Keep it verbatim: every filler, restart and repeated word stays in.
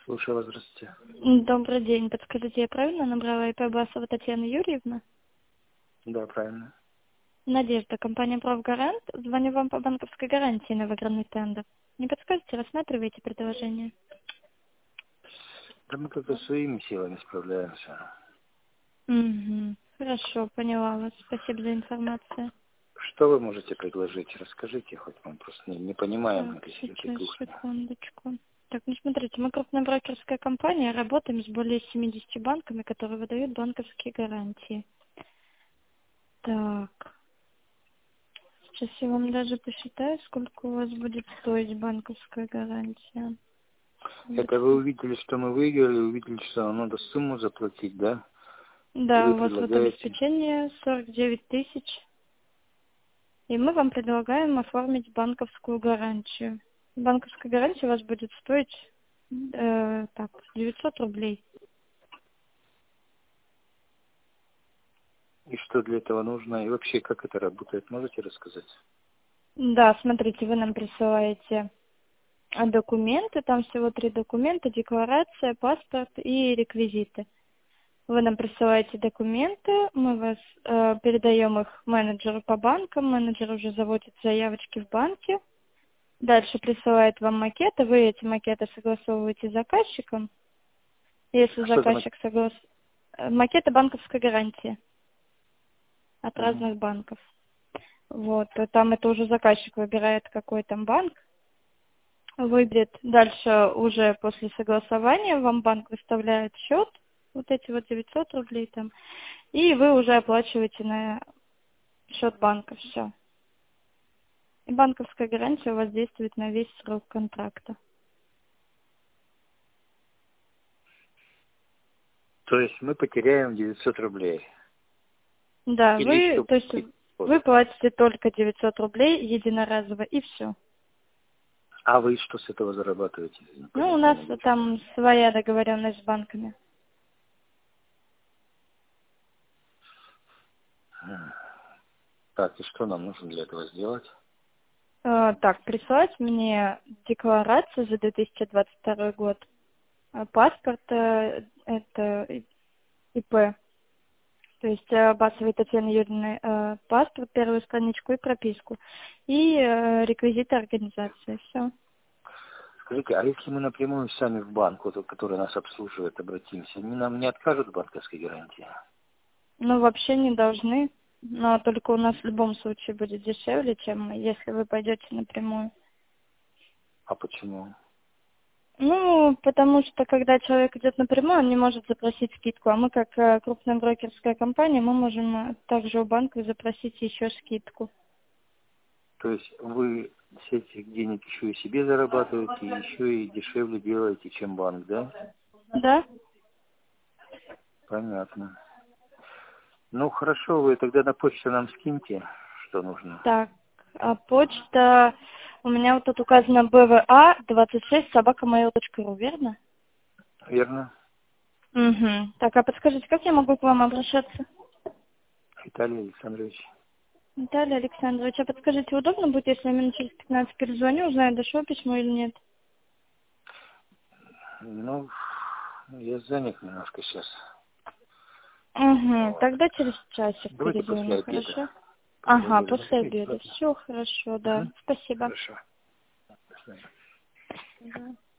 Слушаю вас, здравствуйте. Добрый день. Подскажите, я правильно набрала ИП Басова Татьяна Юрьевна? Да, правильно. Надежда, компания «Правгарант». Звоню вам по банковской гарантии на выигранный тендер. Не подскажете, рассматриваете предложение? Да мы как-то своими силами справляемся. Угу. Хорошо, поняла вас. Спасибо за информацию. Что вы можете предложить? Расскажите, хоть мы просто не, не понимаем Так, этой, этой сейчас, кухни. секундочку. Так, ну смотрите, мы крупная брокерская компания, работаем с более семидесятью банками, которые выдают банковские гарантии. Так, сейчас я вам даже посчитаю, сколько у вас будет стоить банковская гарантия. Это вы увидели, что мы выиграли, увидели, что нам надо сумму заплатить, да? И Да, вы у вас вот предлагаете... обеспечение сорок девять тысяч, и мы вам предлагаем оформить банковскую гарантию. Банковская гарантия у вас будет стоить э, так, девятьсот рублей. И что для этого нужно? И вообще, как это работает? Можете рассказать? Да, смотрите, вы нам присылаете э, документы, там всего три документа: декларация, паспорт и реквизиты. Вы нам присылаете документы, мы вас э, передаем их менеджеру по банкам, менеджер уже заводит заявочки в банке, дальше присылает вам макеты, вы эти макеты согласовываете с заказчиком. Если Что за... мо- заказчик согласен... Макеты банковской гарантии от Мгм. разных банков. Вот, а там это уже заказчик выбирает, какой там банк выберет. Дальше уже после согласования вам банк выставляет счет, вот эти вот девятьсот рублей там, и вы уже оплачиваете на счет банка все. И банковская гарантия у вас действует на весь срок контракта. То есть мы потеряем девятьсот рублей. Да, Или вы, еще то есть вы позже. платите только девятьсот рублей единоразово, и все. А вы что с этого зарабатываете? Ну, у Понять не нас могу. там своя договоренность с банками. Так, и что нам нужно для этого сделать? Э, так, присылать мне декларацию за две тысячи двадцать второй год, а паспорт, э, это И- ИП, то есть э, Басовой Татьяны Юрьевны, э, паспорт, первую страничку и прописку, и э, реквизиты организации, все. Скажите, а если мы напрямую сами в банк, вот, который нас обслуживает, обратимся, они нам не откажут в банковской гарантии? Ну, вообще не должны, но только у нас в любом случае будет дешевле, чем если вы пойдете напрямую. А почему? Ну, потому что когда человек идет напрямую, он не может запросить скидку, а мы как э, крупная брокерская компания, мы можем э, также у банка запросить еще скидку. То есть вы с этих денег еще и себе зарабатываете, еще и дешевле делаете, чем банк, да? Да? Понятно. Ну, хорошо, вы тогда на почту нам скиньте, что нужно. Так, а почта у меня вот тут указано бэ вэ а двадцать шесть собака мейл точка ру, верно? Верно? Угу. Так, а подскажите, как я могу к вам обращаться? Виталий Александрович. Наталья Александрович, а подскажите, удобно будет, если я минут через пятнадцать перезвоню, узнаю, дошло письмо или нет? Ну, я занят немножко сейчас. Угу, Вот. тогда через часик Давайте после перезвоню, обеда. хорошо? После Ага, обеда после можете? обеда. Все хорошо, да. Угу. Спасибо. Хорошо. До свидания. Да.